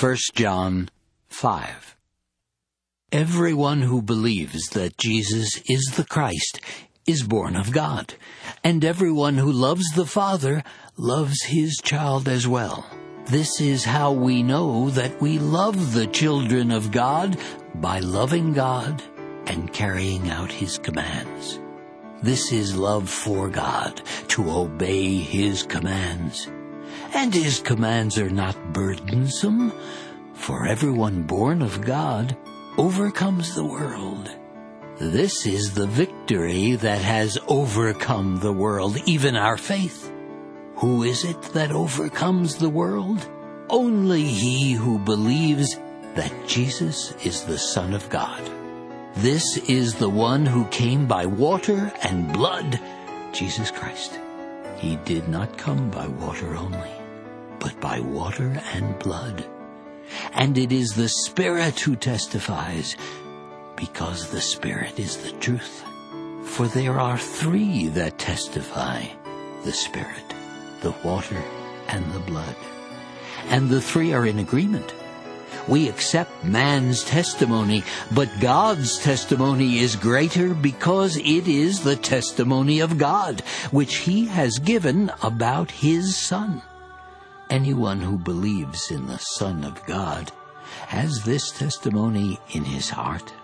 1 John 5. Everyone who believes that Jesus is the Christ is born of God, and everyone who loves the Father loves his child as well. This is how we know that we love the children of God, by loving God and carrying out his commands. This is love for God, to obey his commands. And his commands are not burdensome, for everyone born of God overcomes the world. This is the victory that has overcome the world, even our faith. Who is it that overcomes the world? Only he who believes that Jesus is the Son of God. This is the one who came by water and blood, Jesus Christ. He did not come by water only, but by water and blood. And it is the Spirit who testifies, because the Spirit is the truth. For there are three that testify, the Spirit, the water, and the blood. And the three are in agreement. We accept man's testimony, but God's testimony is greater because it is the testimony of God, which he has given about his Son. Anyone who believes in the Son of God has this testimony in his heart.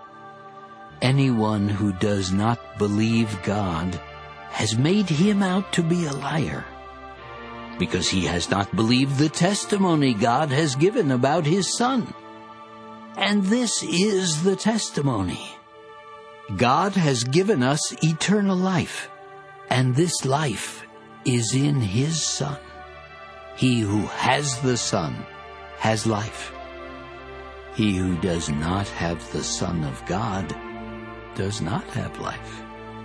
Anyone who does not believe God has made him out to be a liar, because he has not believed the testimony God has given about his Son. And this is the testimony. God has given us eternal life, and this life is in his Son. He who has the Son has life. He who does not have the Son of God does not have life.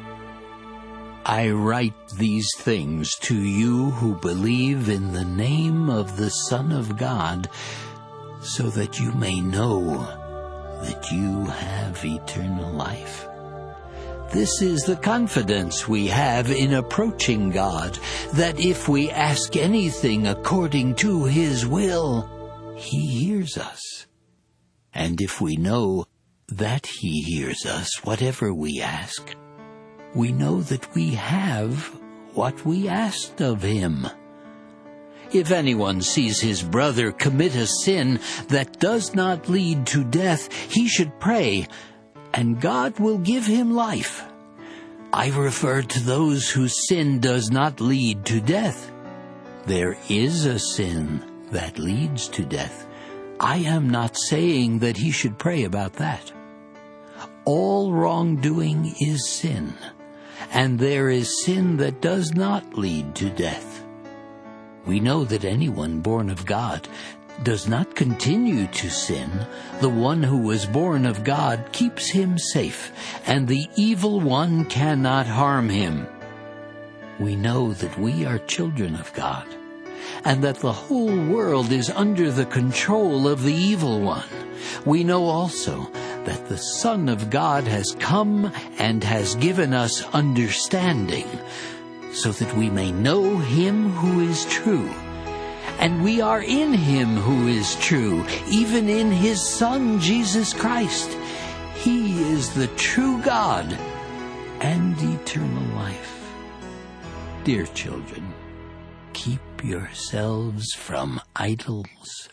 I write these things to you who believe in the name of the Son of God, so that you may know that you have eternal life. This is the confidence we have in approaching God, that if we ask anything according to his will, he hears us. And if we know that he hears us, whatever we ask, we know that we have what we asked of him. If anyone sees his brother commit a sin that does not lead to death, he should pray, and God will give him life. I refer to those whose sin does not lead to death. There is a sin that leads to death. I am not saying that he should pray about that. All wrongdoing is sin, and there is sin that does not lead to death. We know that anyone born of God does not continue to sin. The one who was born of God keeps him safe, and the evil one cannot harm him. We know that we are children of God, and that the whole world is under the control of the evil one. We know also that the Son of God has come and has given us understanding, so that we may know him who is true. And we are in him who is true, even in his Son, Jesus Christ. He is the true God and eternal life. Dear children, keep yourselves from idols.